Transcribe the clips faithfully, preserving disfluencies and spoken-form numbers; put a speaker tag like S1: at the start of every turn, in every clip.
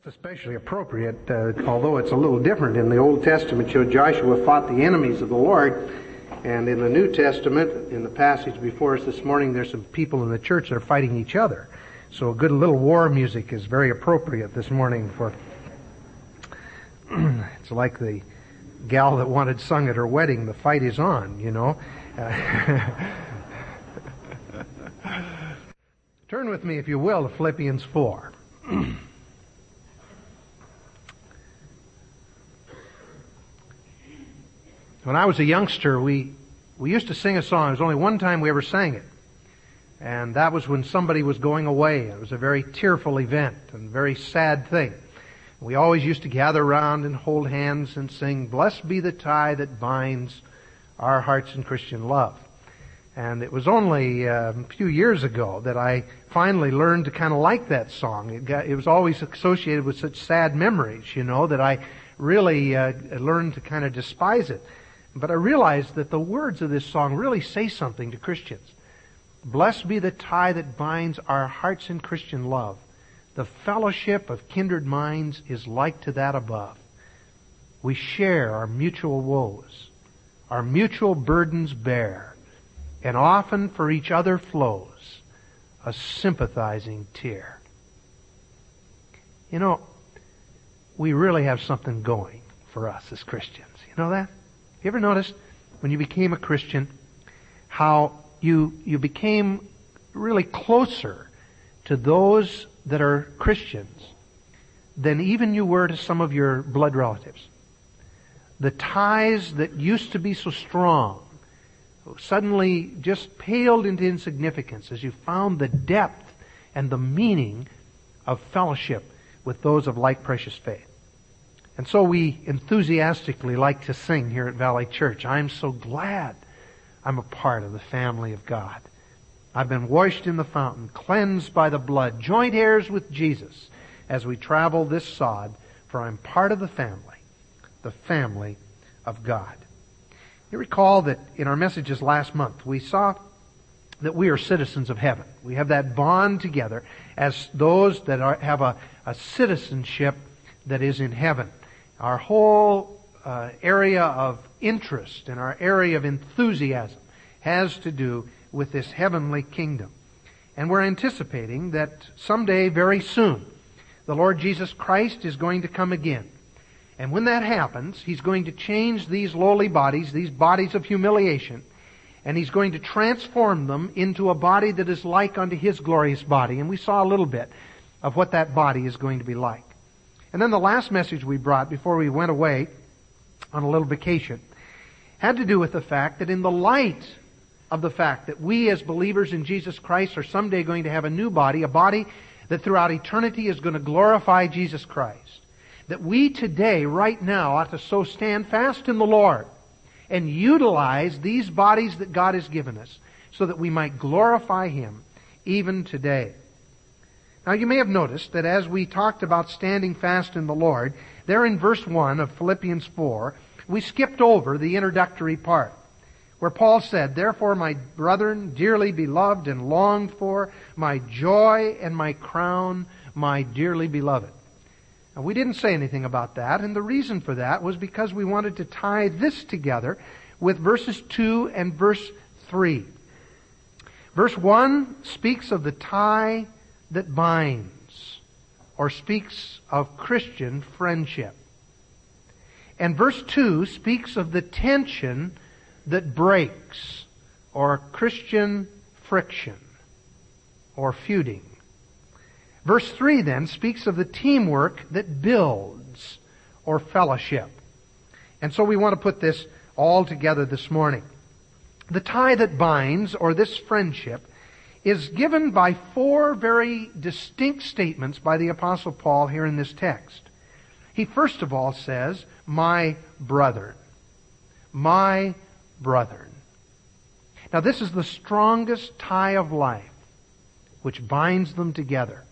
S1: It's especially appropriate, uh, although it's a little different. In the Old Testament, Joshua fought the enemies of the Lord, and in the New Testament, in the passage before us this morning, there's some people in the church that are fighting each other. So a good little war music is very appropriate this morning for... It's like the gal that wanted sung at her wedding, the fight is on, you know. Uh, Turn with me, if you will, to Philippians four. When I was a youngster, we we used to sing a song. There was only one time we ever sang it. And that was when somebody was going away. It was a very tearful event and a very sad thing. We always used to gather around and hold hands and sing, "Blessed be the tie that binds our hearts in Christian love." And it was only uh, a few years ago that I finally learned to kind of like that song. It, got, it was always associated with such sad memories, you know, that I really uh, learned to kind of despise it. But I realized that the words of this song really say something to Christians. Blessed be the tie that binds our hearts in Christian love. The fellowship of kindred minds is like to that above. We share our mutual woes, our mutual burdens bear, and often for each other flows a sympathizing tear. You know, we really have something going for us as Christians. You know that? You ever noticed when you became a Christian how you you became really closer to those that are Christians than even you were to some of your blood relatives? The ties that used to be so strong suddenly just paled into insignificance as you found the depth and the meaning of fellowship with those of like precious faith. And so we enthusiastically like to sing here at Valley Church, "I'm so glad I'm a part of the family of God. I've been washed in the fountain, cleansed by the blood, joint heirs with Jesus as we travel this sod, for I'm part of the family, the family of God." You recall that in our messages last month, we saw that we are citizens of heaven. We have that bond together as those that are, have a, a citizenship that is in heaven. Our whole uh, area of interest and our area of enthusiasm has to do with this heavenly kingdom. And we're anticipating that someday, very soon, the Lord Jesus Christ is going to come again. And when that happens, He's going to change these lowly bodies, these bodies of humiliation, and He's going to transform them into a body that is like unto His glorious body. And we saw a little bit of what that body is going to be like. And then the last message we brought before we went away on a little vacation had to do with the fact that in the light of the fact that we as believers in Jesus Christ are someday going to have a new body, a body that throughout eternity is going to glorify Jesus Christ, that we today, right now, ought to so stand fast in the Lord and utilize these bodies that God has given us so that we might glorify Him even today. Now you may have noticed that as we talked about standing fast in the Lord, there in verse one of Philippians four, we skipped over the introductory part, where Paul said, "Therefore, my brethren, dearly beloved and longed for, my joy and my crown, my dearly beloved." Now, we didn't say anything about that, and the reason for that was because we wanted to tie this together with verses two and verse three. Verse one speaks of the tie that binds, or speaks of Christian friendship. And verse two speaks of the tension that breaks, or Christian friction, or feuding. Verse three then speaks of the teamwork that builds, or fellowship. And so we want to put this all together this morning. The tie that binds, or this friendship, is given by four very distinct statements by the Apostle Paul here in this text. He first of all says, "My brethren." My brethren. Now this is the strongest tie of life which binds them together.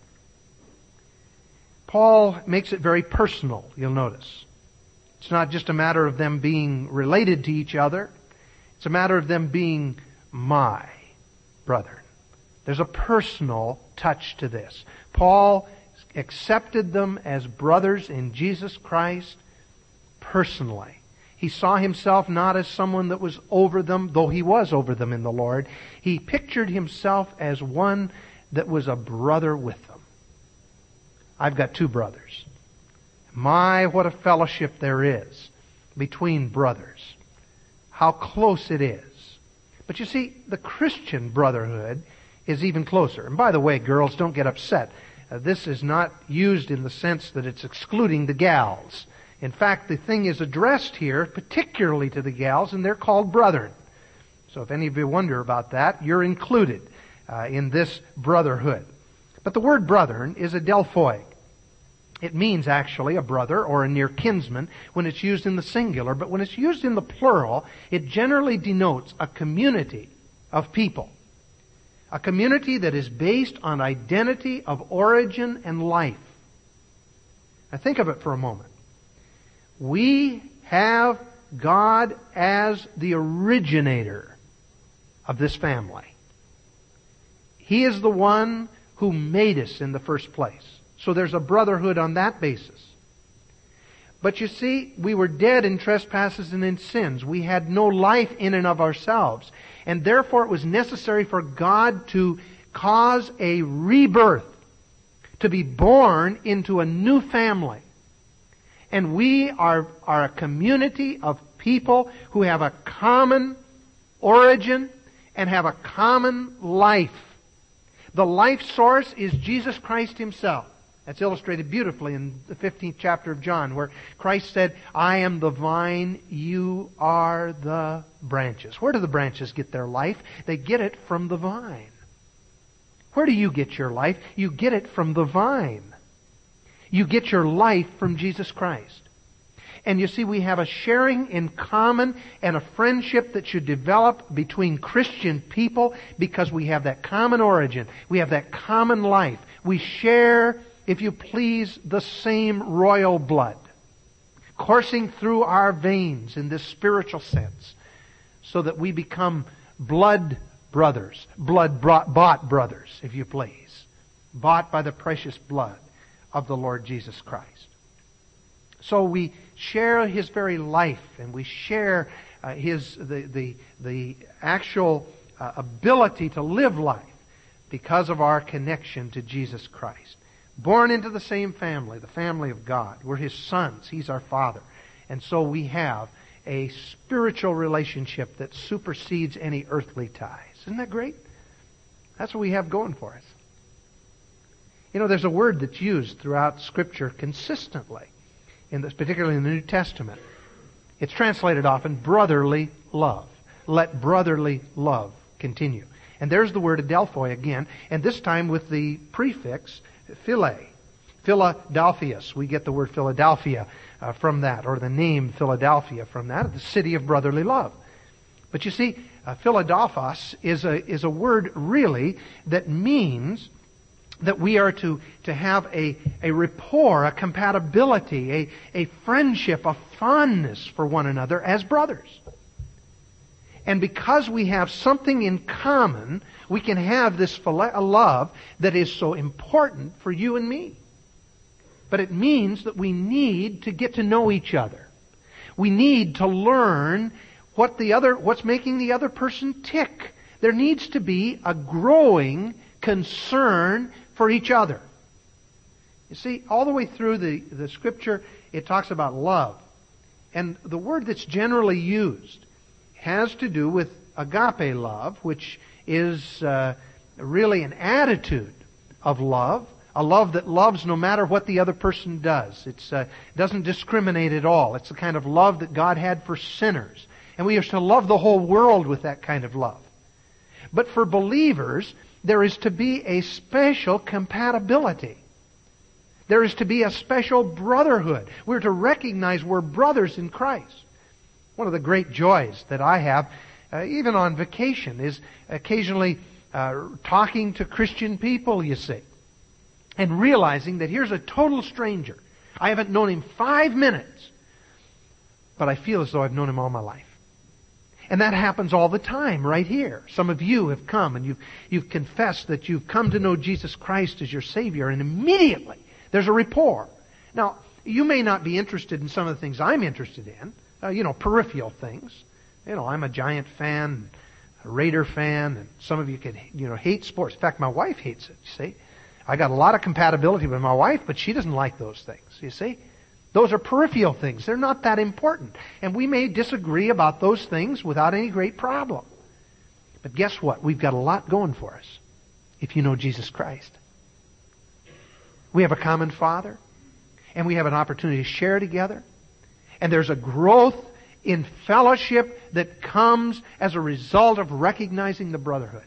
S1: Paul makes it very personal, you'll notice. It's not just a matter of them being related to each other. It's a matter of them being my brethren. There's a personal touch to this. Paul accepted them as brothers in Jesus Christ personally. He saw himself not as someone that was over them, though he was over them in the Lord. He pictured himself as one that was a brother with them. I've got two brothers. My, what a fellowship there is between brothers. How close it is. But you see, the Christian brotherhood is even closer. And by the way, girls, don't get upset. Uh, this is not used in the sense that it's excluding the gals. In fact, the thing is addressed here particularly to the gals, and they're called brethren. So if any of you wonder about that, you're included uh, in this brotherhood. But the word brethren is adelphoi. It means actually a brother or a near kinsman when it's used in the singular, but when it's used in the plural, it generally denotes a community of people. A community that is based on identity of origin and life. Now think of it for a moment. We have God as the originator of this family. He is the one who made us in the first place. So there's a brotherhood on that basis. But you see, we were dead in trespasses and in sins. We had no life in and of ourselves. And therefore it was necessary for God to cause a rebirth, to be born into a new family. And we are, are a community of people who have a common origin and have a common life. The life source is Jesus Christ Himself. That's illustrated beautifully in the fifteenth chapter of John, where Christ said, I am the vine, you are the branches. Where do the branches get their life? They get it from the vine. Where do you get your life? You get it from the vine. You get your life from Jesus Christ. And you see, we have a sharing in common and a friendship that should develop between Christian people because we have that common origin. We have that common life. We share, if you please, the same royal blood coursing through our veins in this spiritual sense, so that we become blood brothers, blood bought brothers, if you please, bought by the precious blood of the Lord Jesus Christ. So we share His very life, and we share uh, His the the the actual uh, ability to live life because of our connection to Jesus Christ. Born into the same family, the family of God. We're His sons. He's our Father. And so we have a spiritual relationship that supersedes any earthly ties. Isn't that great? That's what we have going for us. You know, there's a word that's used throughout Scripture consistently, in this, particularly in the New Testament. It's translated often brotherly love. Let brotherly love continue. And there's the word adelphoi again, and this time with the prefix Philae. Philadelphius. We get the word Philadelphia uh, from that, or the name Philadelphia from that, the city of brotherly love. But you see, uh, Philadelphos is a, is a word really that means that we are to, to have a, a rapport, a compatibility, a, a friendship, a fondness for one another as brothers. And because we have something in common, we can have this love that is so important for you and me. But it means that we need to get to know each other. We need to learn what the other, what's making the other person tick. There needs to be a growing concern for each other. You see, all the way through the, the Scripture, it talks about love. And the word that's generally used has to do with agape love, which is uh, really an attitude of love, a love that loves no matter what the other person does. It uh, doesn't discriminate at all. It's the kind of love that God had for sinners. And we are to love the whole world with that kind of love. But for believers, there is to be a special compatibility. There is to be a special brotherhood. We're to recognize we're brothers in Christ. One of the great joys that I have, uh, even on vacation, is occasionally uh, talking to Christian people, you see, and realizing that here's a total stranger. I haven't known him five minutes, but I feel as though I've known him all my life. And that happens all the time right here. Some of you have come and you've, you've confessed that you've come to know Jesus Christ as your Savior, and immediately There's a rapport. Now, you may not be interested in some of the things I'm interested in, uh, you know, peripheral things. You know, I'm a Giant fan, a Raider fan, and some of you could, you know, hate sports. In fact, my wife hates it, you see. I got a lot of compatibility with my wife, but she doesn't like those things, you see. Those are peripheral things. They're not that important. And we may disagree about those things without any great problem. But guess what? We've got a lot going for us if you know Jesus Christ. We have a common Father, and we have an opportunity to share together. And there's a growth in fellowship that comes as a result of recognizing the brotherhood.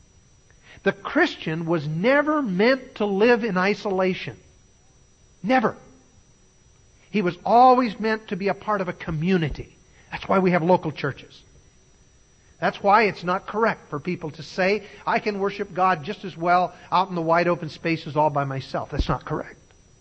S1: The Christian was never meant to live in isolation. Never. He was always meant to be a part of a community. That's why we have local churches. That's why it's not correct for people to say, I can worship God just as well out in the wide open spaces all by myself. That's not correct.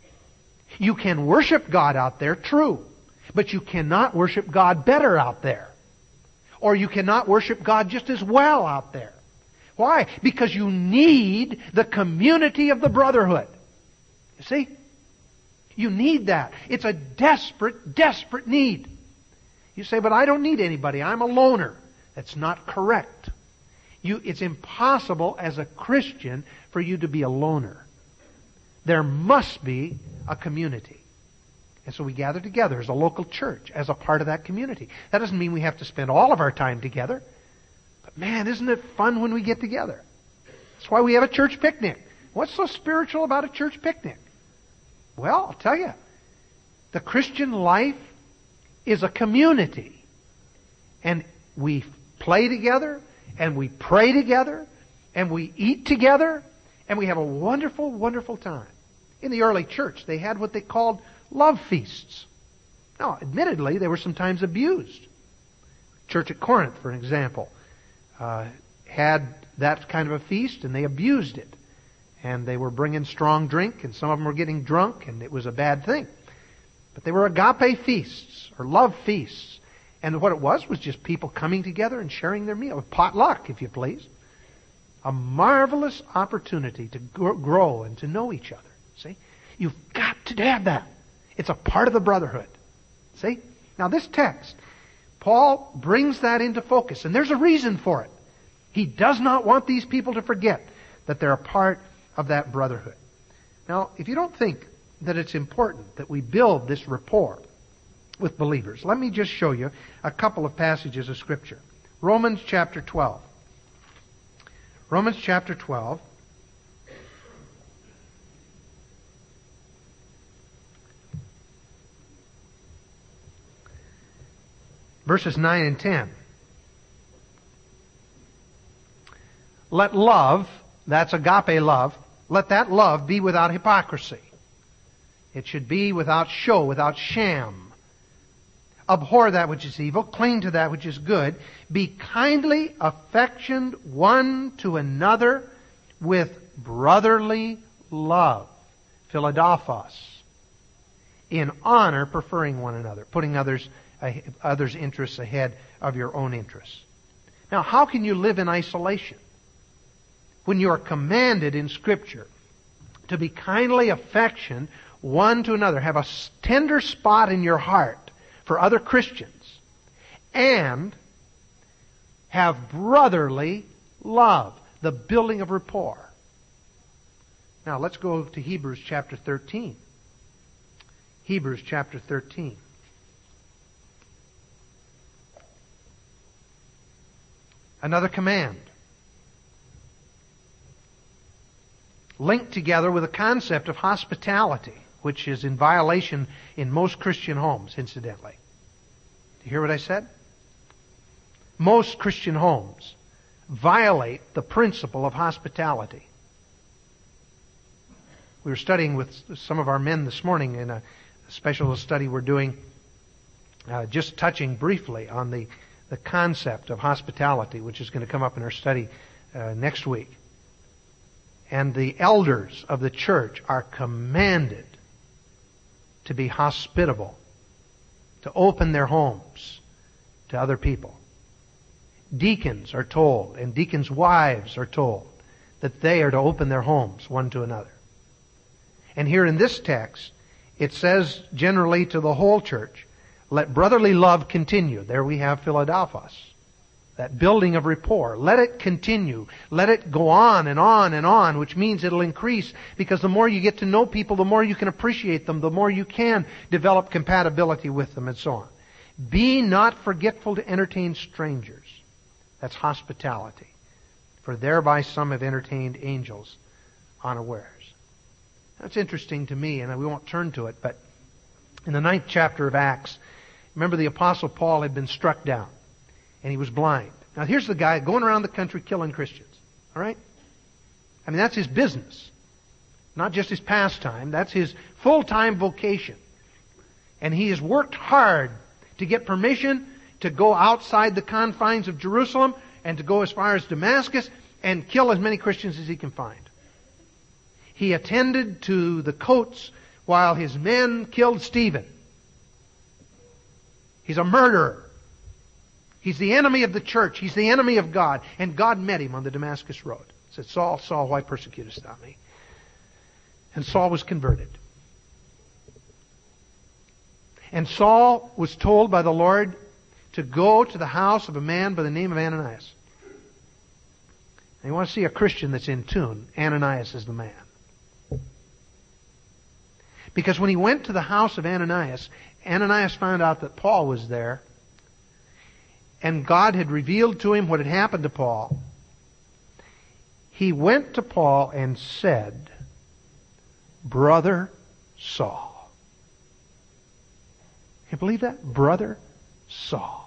S1: You can worship God out there, true. But you cannot worship God better out there. Or you cannot worship God just as well out there. Why? Because you need the community of the brotherhood. You see? You need that. It's a desperate, desperate need. You say, but I don't need anybody. I'm a loner. That's not correct. You, it's impossible as a Christian for you to be a loner. There must be a community. And so we gather together as a local church, as a part of that community. That doesn't mean we have to spend all of our time together. But man, isn't it fun when we get together? That's why we have a church picnic. What's so spiritual about a church picnic? Well, I'll tell you. The Christian life is a community. And we play together, and we pray together, and we eat together, and we have a wonderful, wonderful time. In the early church, they had what they called love feasts. Now, admittedly, they were sometimes abused. Church at Corinth, for an example, uh, had that kind of a feast, and they abused it. And they were bringing strong drink, and some of them were getting drunk, and it was a bad thing. But they were agape feasts, or love feasts. And what it was was just people coming together and sharing their meal. Potluck, if you please. A marvelous opportunity to grow and to know each other. See? You've got to have that. It's a part of the brotherhood. See? Now this text, Paul brings that into focus. And there's a reason for it. He does not want these people to forget that they're a part of that brotherhood. Now, if you don't think that it's important that we build this rapport with believers, let me just show you a couple of passages of Scripture. Romans chapter twelve. Romans chapter twelve. Verses nine and ten. Let love, that's agape love, let that love be without hypocrisy. It should be without show, without sham. Abhor that which is evil, cling to that which is good. Be kindly affectioned one to another with brotherly love. Philadelphos. In honor, preferring one another, putting others others' interests ahead of your own interests. Now, how can you live in isolation? When you are commanded in Scripture to be kindly affectioned one to another, have a tender spot in your heart for other Christians, and have brotherly love, the building of rapport. Now, let's go to Hebrews chapter thirteen. Hebrews chapter thirteen. Another command. Linked together with the concept of hospitality, which is in violation in most Christian homes, incidentally. Do you hear what I said? Most Christian homes violate the principle of hospitality. We were studying with some of our men this morning in a special study we're doing, uh, just touching briefly on the, the concept of hospitality, which is going to come up in our study uh, next week. And the elders of the church are commanded to be hospitable, to open their homes to other people. Deacons are told, and deacons' wives are told, that they are to open their homes one to another. And here in this text, it says generally to the whole church, let brotherly love continue. There we have Philadelphos. That building of rapport. Let it continue. Let it go on and on and on, which means it'll increase, because the more you get to know people, the more you can appreciate them, the more you can develop compatibility with them, and so on. Be not forgetful to entertain strangers. That's hospitality. For thereby some have entertained angels unawares. That's interesting to me, and we won't turn to it, but in the ninth chapter of Acts, remember the Apostle Paul had been struck down, and he was blind. Now here's the guy going around the country killing Christians. All right? I mean, that's his business. Not just his pastime. That's his full-time vocation. And he has worked hard to get permission to go outside the confines of Jerusalem and to go as far as Damascus and kill as many Christians as he can find. He attended to the coats while his men killed Stephen. He's a murderer. He's the enemy of the church. He's the enemy of God. And God met him on the Damascus road. He said, Saul, Saul, why persecutest thou me? And Saul was converted. And Saul was told by the Lord to go to the house of a man by the name of Ananias. And you want to see a Christian that's in tune, Ananias is the man. Because when he went to the house of Ananias, Ananias found out that Paul was there, and God had revealed to him what had happened to Paul. He went to Paul and said, Brother Saul. Can you believe that? Brother Saul.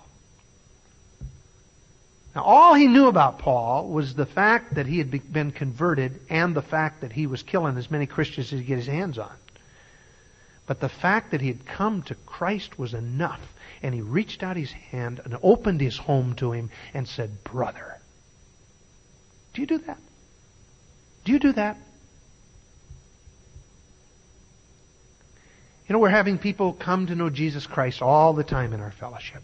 S1: Now, all he knew about Paul was the fact that he had been converted and the fact that he was killing as many Christians as he could get his hands on. But the fact that he had come to Christ was enough. And he reached out his hand and opened his home to him and said, Brother. Do you do that? Do you do that? You know, we're having people come to know Jesus Christ all the time in our fellowship.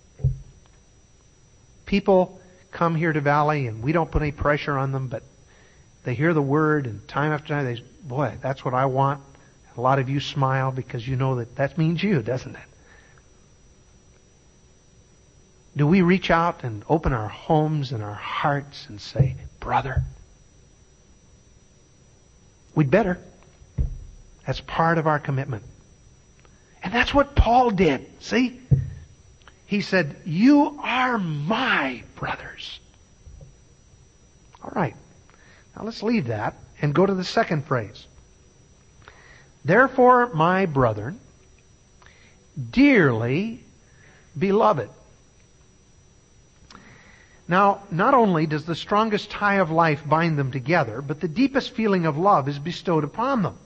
S1: People come here to Valley and we don't put any pressure on them, but they hear the Word and time after time they say, boy, that's what I want. A lot of you smile because you know that that means you, doesn't it? Do we reach out and open our homes and our hearts and say, Brother? We'd better. That's part of our commitment. And that's what Paul did. See? He said, you are my brothers. All right. Now let's leave that and go to the second phrase. Therefore, my brethren, dearly beloved. Now, not only does the strongest tie of life bind them together, but the deepest feeling of love is bestowed upon them.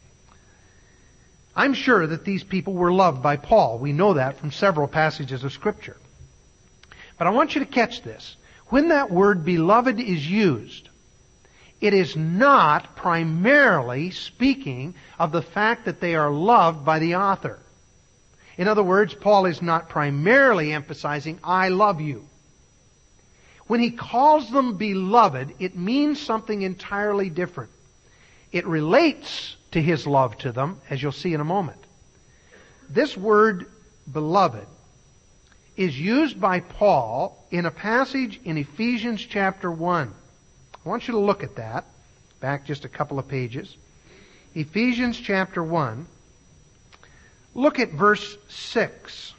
S1: I'm sure that these people were loved by Paul. We know that from several passages of Scripture. But I want you to catch this. When that word beloved is used, it is not primarily speaking of the fact that they are loved by the author. In other words, Paul is not primarily emphasizing, I love you. When he calls them beloved, it means something entirely different. It relates to his love to them, as you'll see in a moment. This word, beloved, is used by Paul in a passage in Ephesians chapter one. I want you to look at that. Back just a couple of pages. Ephesians chapter one. Look at verse six.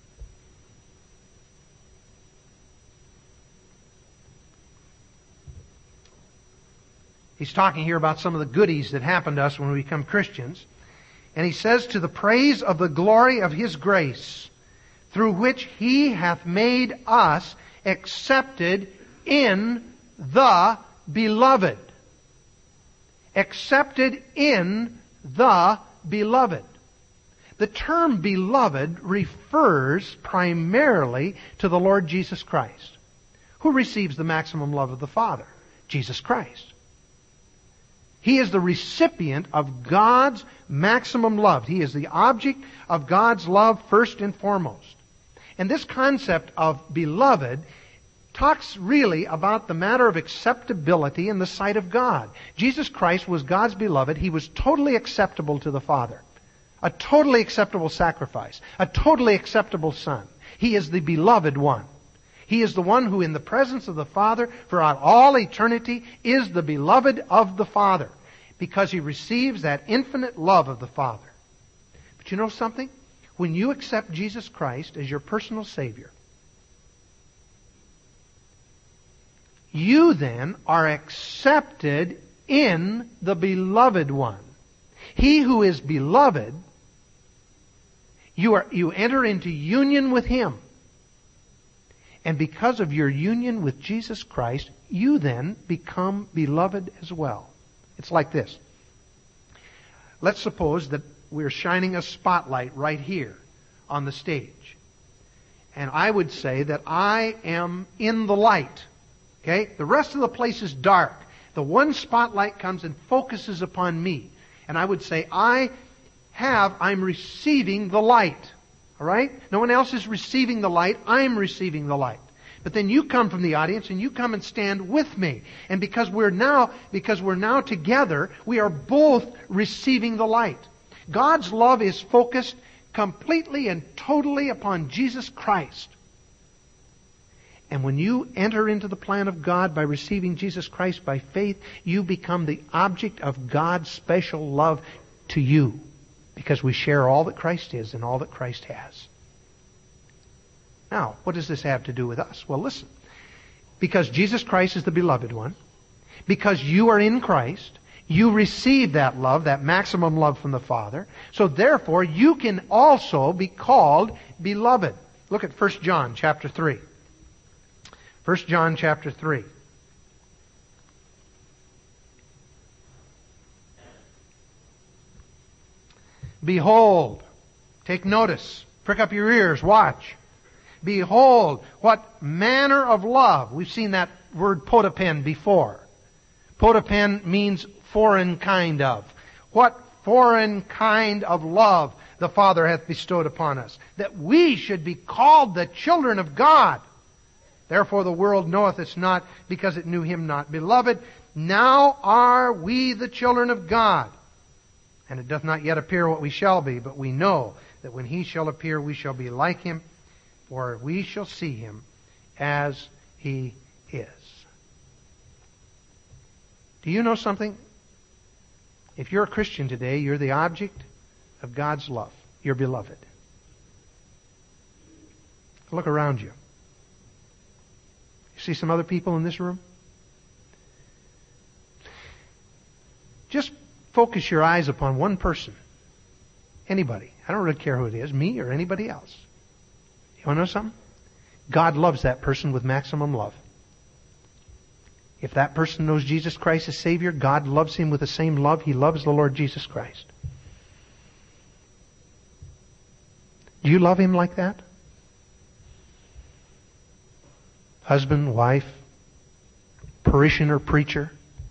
S1: He's talking here about some of the goodies that happen to us when we become Christians. And he says, to the praise of the glory of His grace, through which He hath made us accepted in the Beloved. Accepted in the Beloved. The term beloved refers primarily to the Lord Jesus Christ. Who receives the maximum love of the Father? Jesus Christ. He is the recipient of God's maximum love. He is the object of God's love first and foremost. And this concept of beloved talks really about the matter of acceptability in the sight of God. Jesus Christ was God's beloved. He was totally acceptable to the Father. A totally acceptable sacrifice. A totally acceptable Son. He is the beloved one. He is the one who in the presence of the Father throughout all eternity is the beloved of the Father, because He receives that infinite love of the Father. But you know something? When you accept Jesus Christ as your personal Savior, you then are accepted in the beloved one. He who is beloved, you are you enter into union with Him. And because of your union with Jesus Christ, you then become beloved as well. It's like this. Let's suppose that we're shining a spotlight right here on the stage. And I would say that I am in the light. Okay? The rest of the place is dark. The one spotlight comes and focuses upon me. And I would say, I have, I'm receiving the light. Alright? No one else is receiving the light. I'm receiving the light. But then you come from the audience and you come and stand with me. And because we're now, because we're now together, we are both receiving the light. God's love is focused completely and totally upon Jesus Christ. And when you enter into the plan of God by receiving Jesus Christ by faith, you become the object of God's special love to you, because we share all that Christ is and all that Christ has. Now, what does this have to do with us? Well, listen. Because Jesus Christ is the beloved one, because you are in Christ, you receive that love, that maximum love from the Father, so therefore you can also be called beloved. Look at First John chapter three. First John chapter three. Behold, take notice, prick up your ears, watch. Behold, what manner of love. We've seen that word potapen before. Potapen means foreign kind of. What foreign kind of love the Father hath bestowed upon us, that we should be called the children of God. Therefore the world knoweth us not, because it knew Him not. Beloved, now are we the children of God. And it doth not yet appear what we shall be, but we know that when He shall appear, we shall be like Him, for we shall see Him as He is. Do you know something? If you're a Christian today, you're the object of God's love. You're beloved. Look around you. You see some other people in this room? Just focus your eyes upon one person. Anybody. I don't really care who it is, me or anybody else. You want to know something? God loves that person with maximum love. If that person knows Jesus Christ as Savior, God loves him with the same love He loves the Lord Jesus Christ. Do you love Him like that? Husband, wife, parishioner, preacher,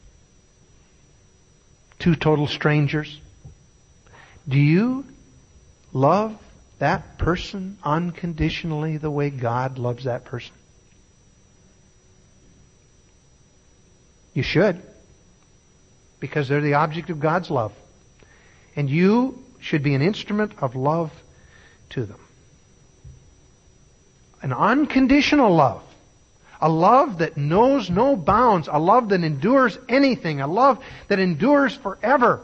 S1: two total strangers. Do you love that person unconditionally the way God loves that person? You should, because they're the object of God's love. And you should be an instrument of love to them. An unconditional love. A love that knows no bounds. A love that endures anything. A love that endures forever.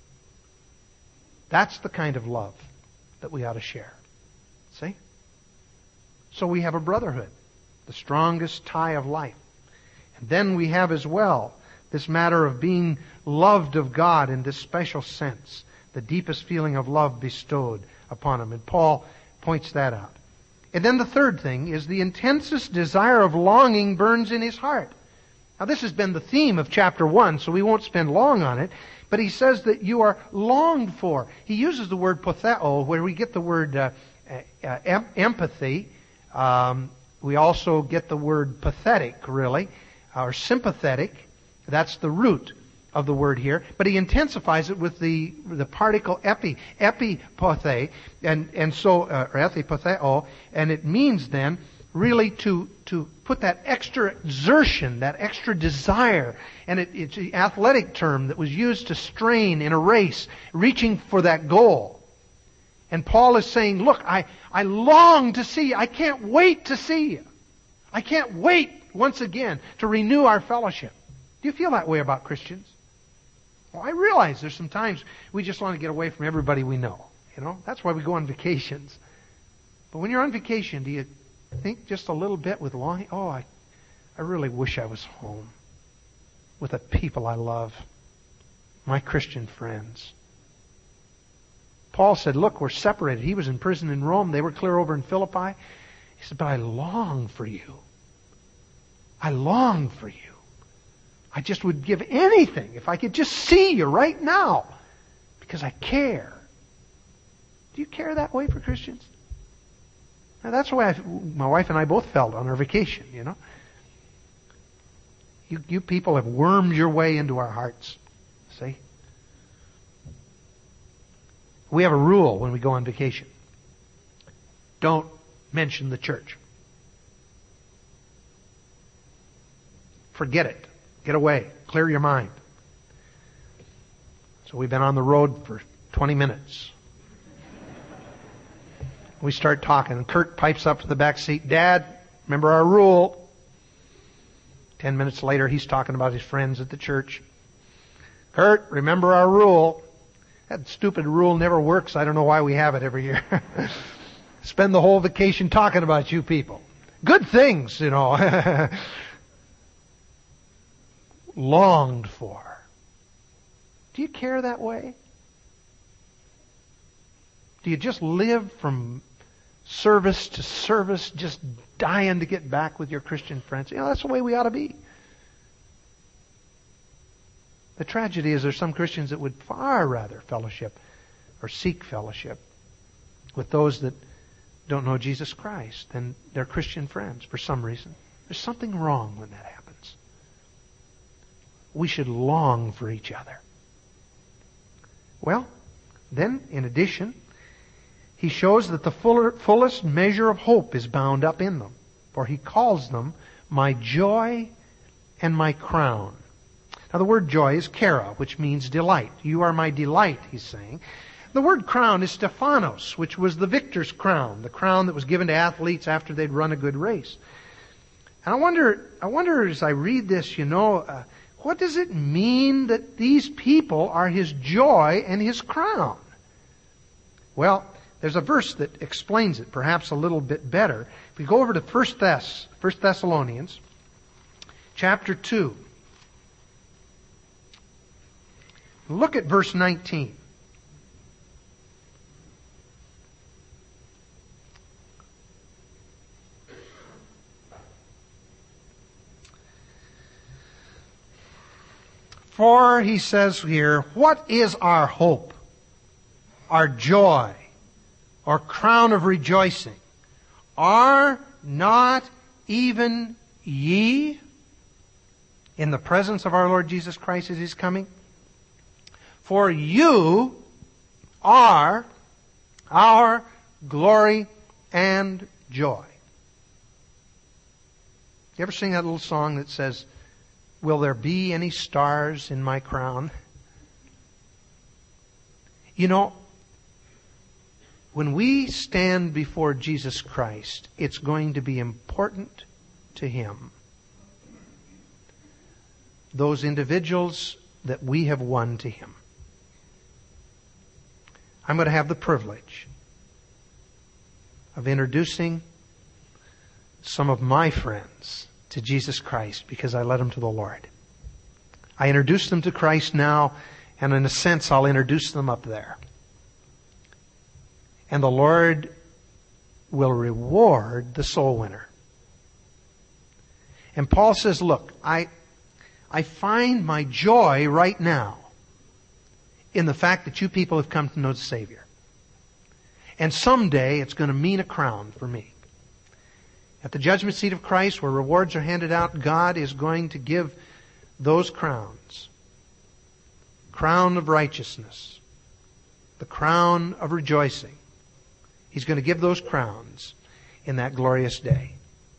S1: That's the kind of love that we ought to share. See? So we have a brotherhood. The strongest tie of life. And then we have as well this matter of being loved of God in this special sense. The deepest feeling of love bestowed upon Him. And Paul points that out. And then the third thing is the intensest desire of longing burns in his heart. Now this has been the theme of chapter one, so we won't spend long on it. But he says that you are longed for. He uses the word potheo, where we get the word uh, uh, em- empathy. Um, we also get the word pathetic, really, or sympathetic. That's the root of the word here. But he intensifies it with the the particle epi, epipothe, and and so uh, or epipotheo, and it means then really to to put that extra exertion, that extra desire, and it, it's an athletic term that was used to strain in a race, reaching for that goal. And Paul is saying, look, I, I long to see you. I can't wait to see you. I can't wait once again to renew our fellowship. Do you feel that way about Christians? Well, I realize there's some times we just want to get away from everybody we know. You know, that's why we go on vacations. But when you're on vacation, do you think just a little bit with longing? Oh, I, I really wish I was home with the people I love, my Christian friends. Paul said, look, we're separated. He was in prison in Rome. They were clear over in Philippi. He said, but I long for you. I long for you. I just would give anything if I could just see you right now because I care. Do you care that way for Christians? Now, that's the way I, my wife and I both felt on our vacation, you know. You, you people have wormed your way into our hearts. See? We have a rule when we go on vacation. Don't mention the church. Forget it. Get away. Clear your mind. So we've been on the road for twenty minutes. We start talking, and Kurt pipes up to the back seat. Dad, remember our rule. Ten minutes later, he's talking about his friends at the church. Kurt, remember our rule. That stupid rule never works. I don't know why we have it every year. Spend the whole vacation talking about you people. Good things, you know. Longed for. Do you care that way? Do you just live from service to service, just dying to get back with your Christian friends? You know, that's the way we ought to be. The tragedy is there's some Christians that would far rather fellowship or seek fellowship with those that don't know Jesus Christ than their Christian friends for some reason. There's something wrong when that happens. We should long for each other. Well, then, in addition, he shows that the fuller, fullest measure of hope is bound up in them. For he calls them my joy and my crown. Now the word joy is chara, which means delight. You are my delight, he's saying. The word crown is Stephanos, which was the victor's crown, the crown that was given to athletes after they'd run a good race. And I wonder, I wonder as I read this, you know, uh, what does it mean that these people are his joy and his crown? Well, there's a verse that explains it perhaps a little bit better. If we go over to First Thess, First Thessalonians, chapter two. Look at verse nineteen. For, he says here, what is our hope, our joy, or crown of rejoicing? Are not even ye in the presence of our Lord Jesus Christ as He's coming? For you are our glory and joy. You ever sing that little song that says, will there be any stars in my crown? You know, when we stand before Jesus Christ, it's going to be important to Him. Those individuals that we have won to Him. I'm going to have the privilege of introducing some of my friends to Jesus Christ because I led them to the Lord. I introduced them to Christ now, and in a sense I'll introduce them up there. And the Lord will reward the soul winner. And Paul says, look, I, I find my joy right now in the fact that you people have come to know the Savior. And someday it's going to mean a crown for me. At the judgment seat of Christ, where rewards are handed out, God is going to give those crowns. Crown of righteousness. The crown of rejoicing. He's going to give those crowns in that glorious day.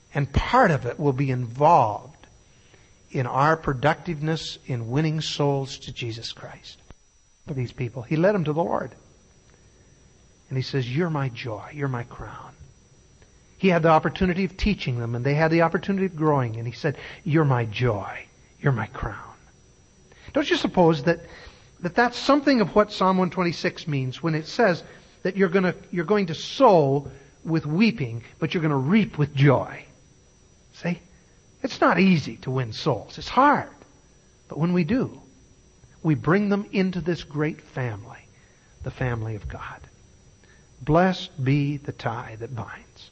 S1: And part of it will be involved in our productiveness in winning souls to Jesus Christ. For these people, He led them to the Lord. And He says, you're my joy, you're my crown. He had the opportunity of teaching them, and they had the opportunity of growing, and He said, you're my joy, you're my crown. Don't you suppose that, that that's something of what Psalm one twenty-six means when it says that you're going to, you're going to sow with weeping, but you're going to reap with joy? See? It's not easy to win souls. It's hard. But when we do, we bring them into this great family, the family of God. Blessed be the tie that binds.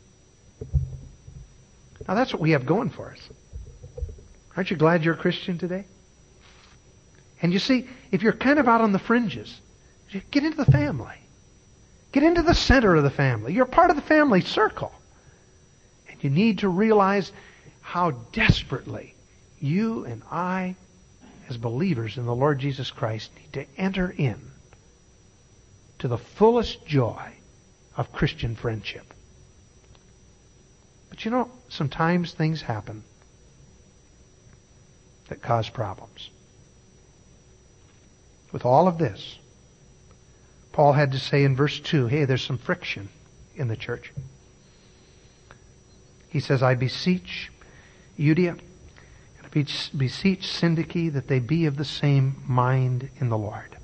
S1: Now that's what we have going for us. Aren't you glad you're a Christian today? And you see, if you're kind of out on the fringes, get into the family. Get into the center of the family. You're part of the family circle. And you need to realize how desperately you and I, as believers in the Lord Jesus Christ, need to enter in to the fullest joy of Christian friendship. But you know, sometimes things happen that cause problems. With all of this, Paul had to say in verse two, hey, there's some friction in the church. He says, I beseech Euodia, and I beseech Syntyche that they be of the same mind in the Lord.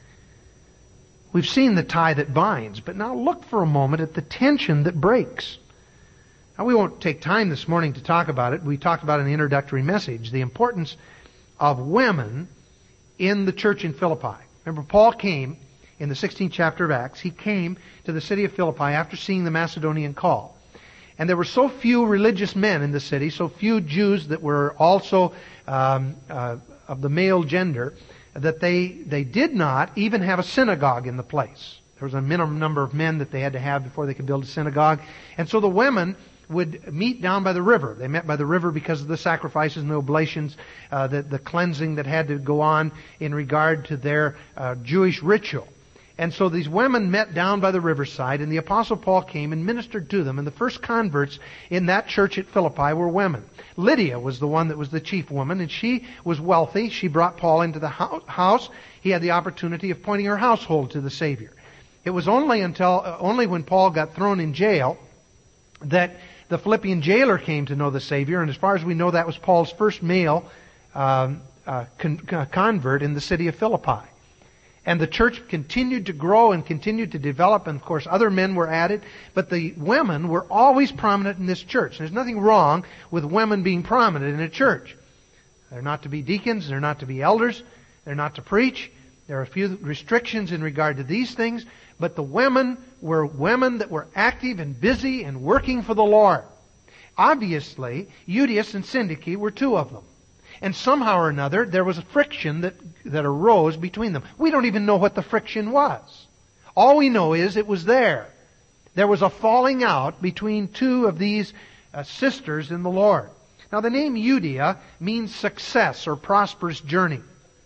S1: We've seen the tie that binds, but now look for a moment at the tension that breaks. Now we won't take time this morning to talk about it. We talked about in the introductory message the importance of women in the church in Philippi. Remember, Paul came in the sixteenth chapter of Acts. He came to the city of Philippi after seeing the Macedonian call. And there were so few religious men in the city, so few Jews that were also um, uh, of the male gender, that they, they did not even have a synagogue in the place. There was a minimum number of men that they had to have before they could build a synagogue. And so the women would meet down by the river. They met by the river because of the sacrifices and the oblations, uh, the, the cleansing that had to go on in regard to their uh, Jewish ritual. And so these women met down by the riverside, and the Apostle Paul came and ministered to them. And the first converts in that church at Philippi were women. Lydia was the one that was the chief woman, and she was wealthy. She brought Paul into the house. He had the opportunity of pointing her household to the Savior. It was only until uh, only when Paul got thrown in jail that the Philippian jailer came to know the Savior, and as far as we know, that was Paul's first male um, uh, con- convert in the city of Philippi. And the church continued to grow and continued to develop, and of course other men were added, but the women were always prominent in this church. There's nothing wrong with women being prominent in a church. They're not to be deacons, they're not to be elders, they're not to preach. There are a few restrictions in regard to these things, but the women were women that were active and busy and working for the Lord. Obviously, Euodia and Syntyche were two of them. And somehow or another, there was a friction that, that arose between them. We don't even know what the friction was. All we know is it was there. There was a falling out between two of these uh, sisters in the Lord. Now, the name Euodia means success or prosperous journey.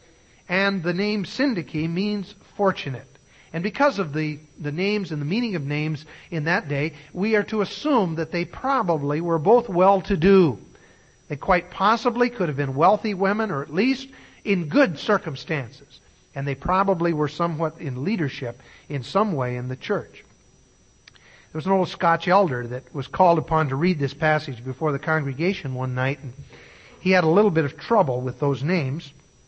S1: And the name Syntyche means fortunate. And because of the, the names and the meaning of names in that day, we are to assume that they probably were both well-to-do. They quite possibly could have been wealthy women, or at least in good circumstances. And they probably were somewhat in leadership in some way in the church. There was an old Scotch elder that was called upon to read this passage before the congregation one night, and he had a little bit of trouble with those names.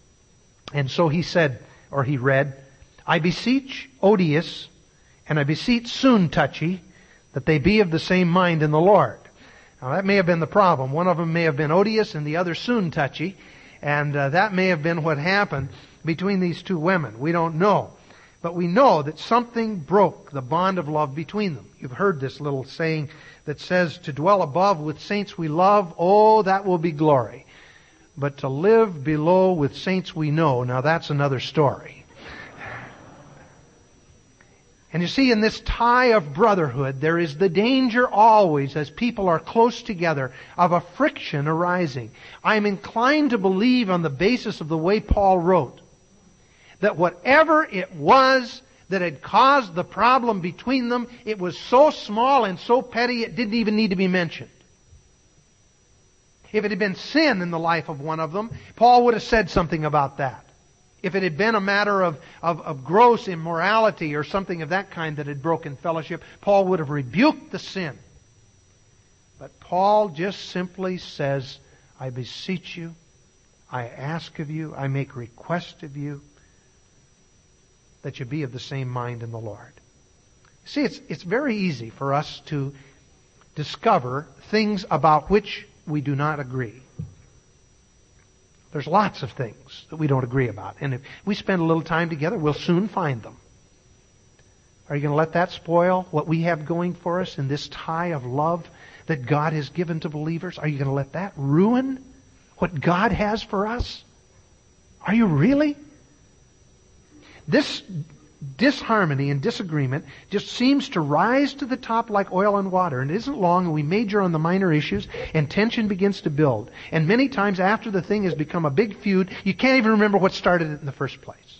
S1: And so he said, or he read, I beseech Odious and I beseech Syntyche that they be of the same mind in the Lord. Now that may have been the problem. One of them may have been Odious and the other Syntyche, and uh, that may have been what happened between these two women. We don't know. But we know that something broke the bond of love between them. You've heard this little saying that says, to dwell above with saints we love, oh, that will be glory. But to live below with saints we know, now that's another story. And you see, in this tie of brotherhood, there is the danger always, as people are close together, of a friction arising. I am inclined to believe, on the basis of the way Paul wrote, that whatever it was that had caused the problem between them, it was so small and so petty it didn't even need to be mentioned. If it had been sin in the life of one of them, Paul would have said something about that. If it had been a matter of, of, of gross immorality or something of that kind that had broken fellowship, Paul would have rebuked the sin. But Paul just simply says, I beseech you, I ask of you, I make request of you, that you be of the same mind in the Lord. See, it's, it's very easy for us to discover things about which we do not agree. There's lots of things that we don't agree about. And if we spend a little time together, we'll soon find them. Are you going to let that spoil what we have going for us in this tie of love that God has given to believers? Are you going to let that ruin what God has for us? Are you really? This disharmony and disagreement just seems to rise to the top like oil and water, and it isn't long and we major on the minor issues and tension begins to build. And many times after the thing has become a big feud, you can't even remember what started it in the first place.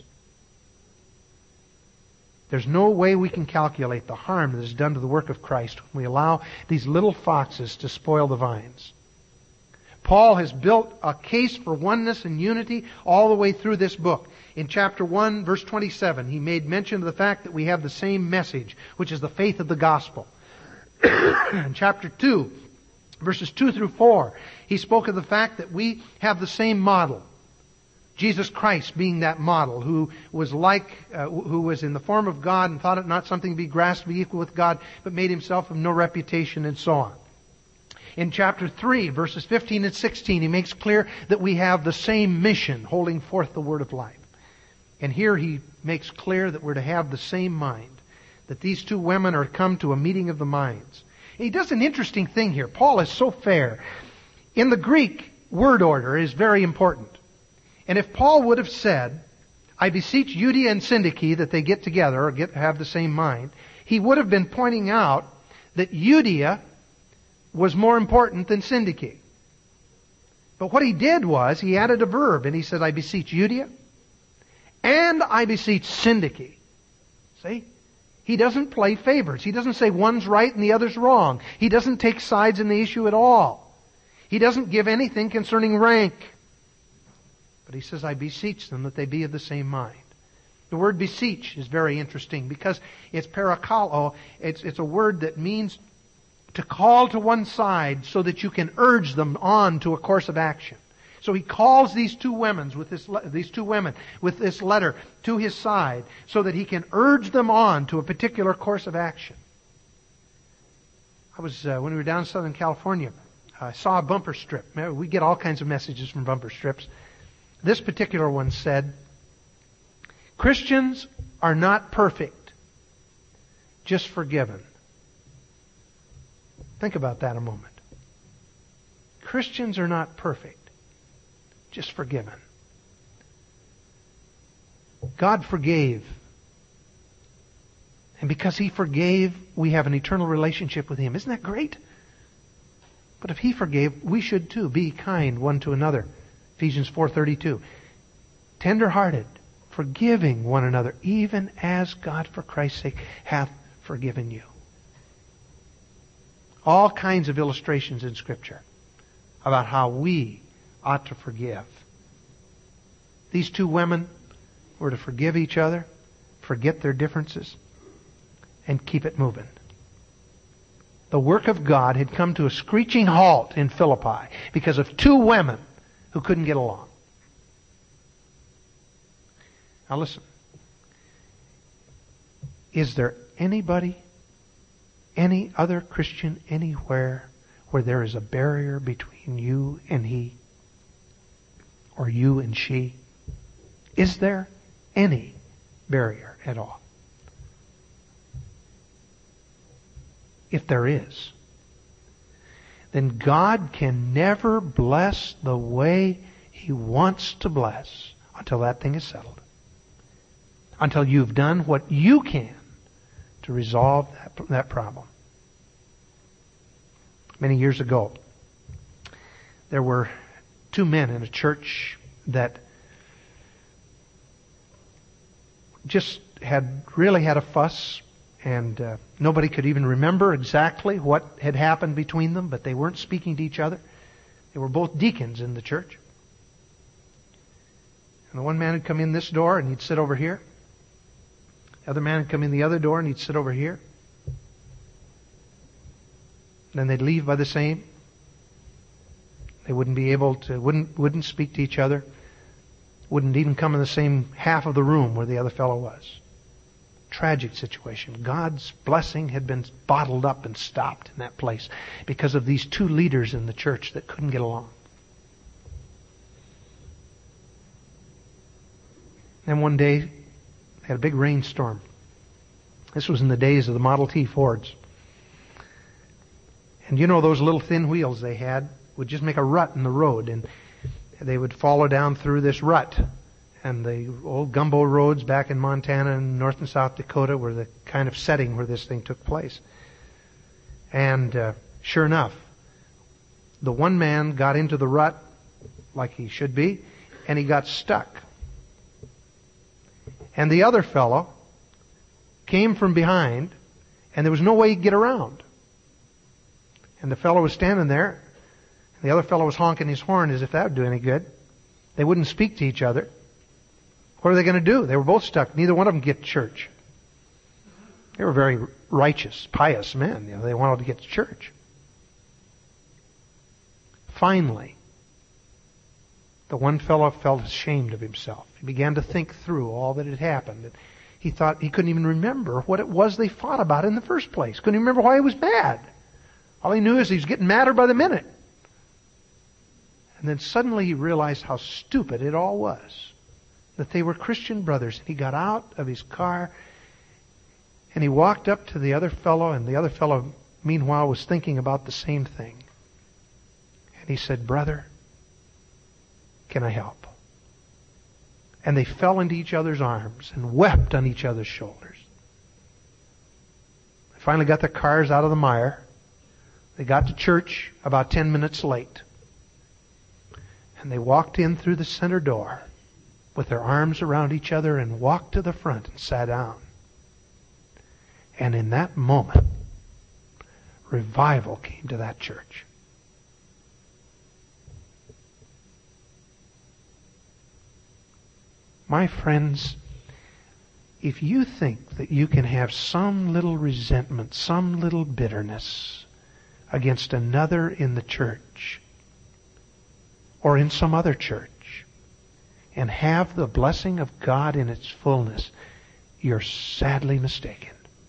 S1: There's no way we can calculate the harm that is done to the work of Christ when we allow these little foxes to spoil the vines. Paul has built a case for oneness and unity all the way through this book. In chapter one, verse twenty-seven, he made mention of the fact that we have the same message, which is the faith of the gospel. In chapter two, verses two through four, he spoke of the fact that we have the same model. Jesus Christ being that model, who was like, uh, who was in the form of God and thought it not something to be grasped to be equal with God, but made himself of no reputation and so on. In chapter three, verses fifteen and sixteen, he makes clear that we have the same mission, holding forth the word of life. And here he makes clear that we're to have the same mind, that these two women are come to a meeting of the minds. And he does an interesting thing here. Paul is so fair. In the Greek, word order is very important. And if Paul would have said, I beseech Euodia and Syntyche that they get together or get have the same mind, he would have been pointing out that Euodia was more important than Syntyche. But what he did was, he added a verb, and he said, I beseech Euodia, and I beseech Syntyche. See? He doesn't play favorites. He doesn't say one's right and the other's wrong. He doesn't take sides in the issue at all. He doesn't give anything concerning rank. But he says, I beseech them that they be of the same mind. The word beseech is very interesting because it's parakalo. It's, it's a word that means to call to one side so that you can urge them on to a course of action. So he calls these two women with this these two women with this letter to his side so that he can urge them on to a particular course of action. I was uh, when we were down in Southern California, I saw a bumper strip. We get all kinds of messages from bumper strips. This particular one said, Christians are not perfect, just forgiven. Think about that a moment. Christians are not perfect, just forgiven. God forgave. And because He forgave, we have an eternal relationship with Him. Isn't that great? But if He forgave, we should too be kind one to another. Ephesians four thirty-two. Tender-hearted, forgiving one another, even as God for Christ's sake hath forgiven you. All kinds of illustrations in Scripture about how we ought to forgive. These two women were to forgive each other, forget their differences, and keep it moving. The work of God had come to a screeching halt in Philippi because of two women who couldn't get along. Now listen. Is there anybody, any other Christian anywhere where there is a barrier between you and he? Or you and she? Is there any barrier at all? If there is, then God can never bless the way He wants to bless until that thing is settled. Until you've done what you can to resolve that, that problem. Many years ago, there were two men in a church that just had really had a fuss. And uh, nobody could even remember exactly what had happened between them, but they weren't speaking to each other. They were both deacons in the church. And the one man would come in this door and he'd sit over here. The other man would come in the other door and he'd sit over here. Then they'd leave by the same. They wouldn't be able to, wouldn't, wouldn't speak to each other. Wouldn't even come in the same half of the room where the other fellow was. Tragic situation. God's blessing had been bottled up and stopped in that place because of these two leaders in the church that couldn't get along. Then one day, they had a big rainstorm. This was in the days of the Model T Fords. And you know those little thin wheels they had would just make a rut in the road, and they would follow down through this rut. And the old gumbo roads back in Montana and North and South Dakota were the kind of setting where this thing took place. And uh, sure enough, the one man got into the rut like he should be, and he got stuck. And the other fellow came from behind, and there was no way he'd get around. And the fellow was standing there, and the other fellow was honking his horn as if that would do any good. They wouldn't speak to each other. What are they going to do? They were both stuck. Neither one of them get to church. They were very righteous, pious men. You know, they wanted to get to church. Finally, the one fellow felt ashamed of himself. He began to think through all that had happened. And he thought he couldn't even remember what it was they fought about in the first place. Couldn't even remember why he was mad. All he knew is he was getting madder by the minute. And then suddenly he realized how stupid it all was. That they were Christian brothers. He got out of his car and he walked up to the other fellow, and the other fellow, meanwhile, was thinking about the same thing. And he said, "Brother, can I help?" And they fell into each other's arms and wept on each other's shoulders. They finally got their cars out of the mire. They got to church about ten minutes late. And they walked in through the center door with their arms around each other and walked to the front and sat down. And in that moment, revival came to that church. My friends, if you think that you can have some little resentment, some little bitterness against another in the church or in some other church, and have the blessing of God in its fullness, you're sadly mistaken.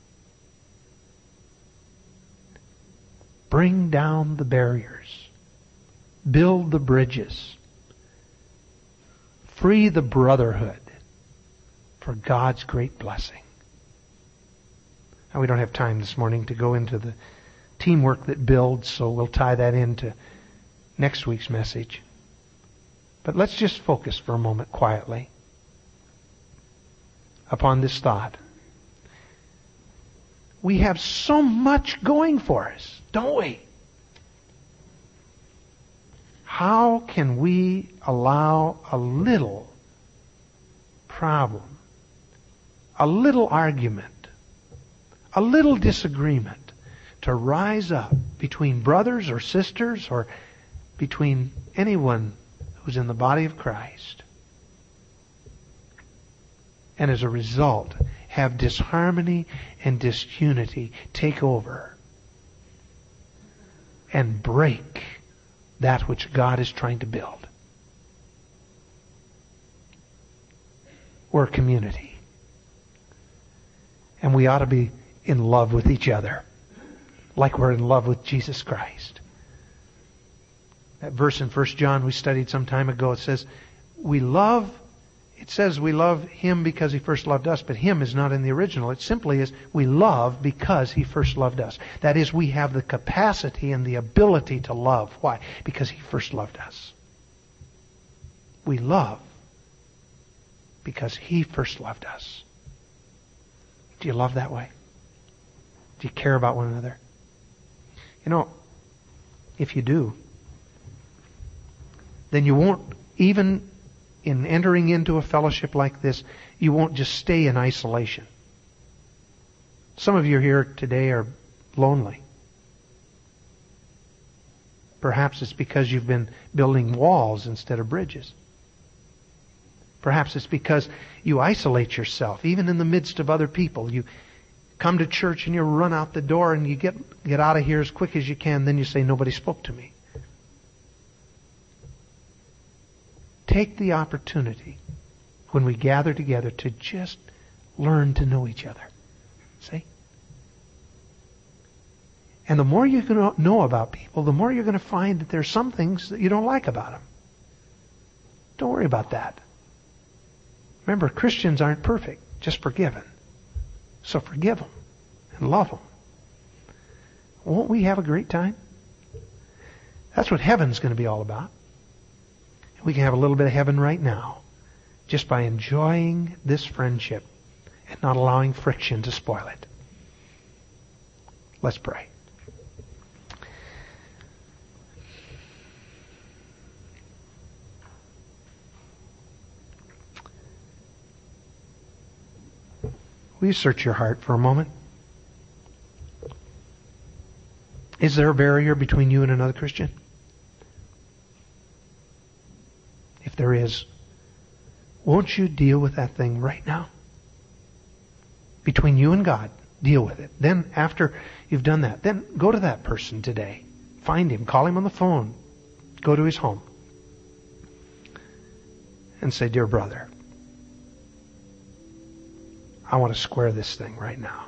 S1: Bring down the barriers. Build the bridges. Free the brotherhood for God's great blessing. Now, we don't have time this morning to go into the teamwork that builds, so we'll tie that into next week's message. But let's just focus for a moment quietly upon this thought. We have so much going for us, don't we? How can we allow a little problem, a little argument, a little disagreement to rise up between brothers or sisters or between anyone who's in the body of Christ, and as a result have disharmony and disunity take over and break that which God is trying to build? We're a community, and we ought to be in love with each other like we're in love with Jesus Christ. That verse in First John we studied some time ago, it says, we love, it says we love Him because He first loved us, but Him is not in the original. It simply is, we love because He first loved us. That is, we have the capacity and the ability to love. Why? Because He first loved us. We love because He first loved us. Do you love that way? Do you care about one another? You know, if you do, then you won't, even in entering into a fellowship like this, you won't just stay in isolation. Some of you here today are lonely. Perhaps it's because you've been building walls instead of bridges. Perhaps it's because you isolate yourself, even in the midst of other people. You come to church and you run out the door and you get, get out of here as quick as you can. Then you say, nobody spoke to me. Take the opportunity when we gather together to just learn to know each other. See? And the more you can know about people, the more you're going to find that there's some things that you don't like about them. Don't worry about that. Remember, Christians aren't perfect, just forgiven. So forgive them and love them. Won't we have a great time? That's what heaven's going to be all about. We can have a little bit of heaven right now just by enjoying this friendship and not allowing friction to spoil it. Let's pray. Will you search your heart for a moment? Is there a barrier between you and another Christian? If there is, won't you deal with that thing right now? Between you and God, deal with it. Then after you've done that, then go to that person today. Find him, call him on the phone, go to his home, and say, dear brother, I want to square this thing right now.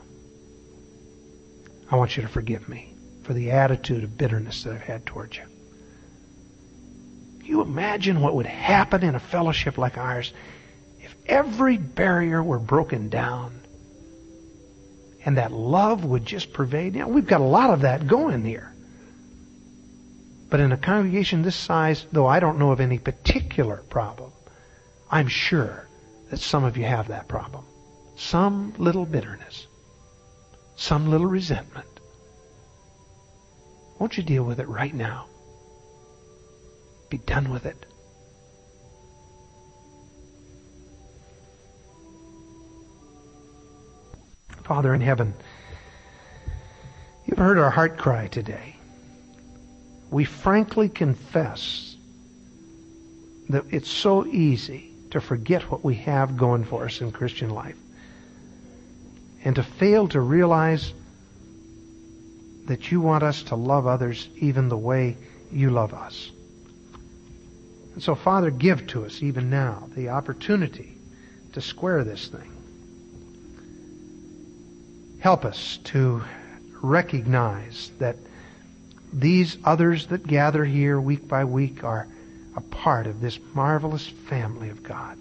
S1: I want you to forgive me for the attitude of bitterness that I've had towards you. Can you imagine what would happen in a fellowship like ours if every barrier were broken down and that love would just pervade? You know, we've got a lot of that going here. But in a congregation this size, though I don't know of any particular problem, I'm sure that some of you have that problem. Some little bitterness. Some little resentment. Won't you deal with it right now? Be done with it. Father in heaven, you've heard our heart cry today. We frankly confess that it's so easy to forget what we have going for us in Christian life, and to fail to realize that you want us to love others even the way you love us. And so, Father, give to us even now the opportunity to square this thing. Help us to recognize that these others that gather here week by week are a part of this marvelous family of God.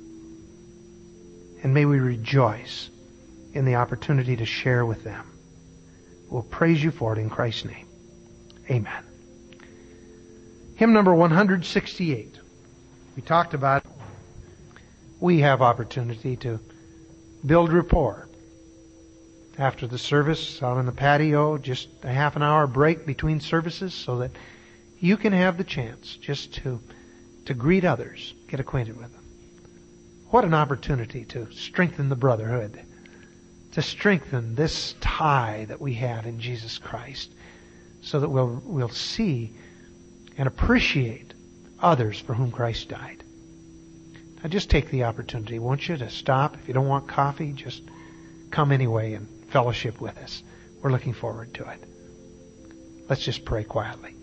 S1: And may we rejoice in the opportunity to share with them. We'll praise you for it in Christ's name. Amen. Hymn number one sixty-eight. We talked about we have opportunity to build rapport. After the service, out in the patio, just a half an hour break between services so that you can have the chance just to, to greet others, get acquainted with them. What an opportunity to strengthen the brotherhood, to strengthen this tie that we have in Jesus Christ, so that we'll, we'll see and appreciate others for whom Christ died. Now just take the opportunity, won't you, to stop. If you don't want coffee, just come anyway and fellowship with us. We're looking forward to it. Let's just pray quietly.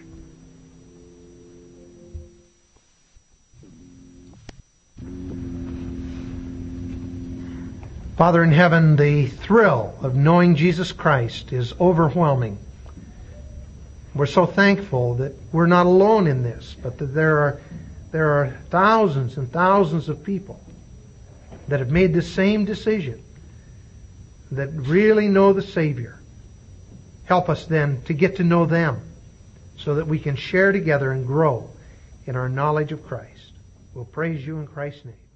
S1: Father in heaven, the thrill of knowing Jesus Christ is overwhelming. We're so thankful that we're not alone in this, but that there are there are thousands and thousands of people that have made the same decision, that really know the Savior. Help us then to get to know them so that we can share together and grow in our knowledge of Christ. We'll praise you in Christ's name.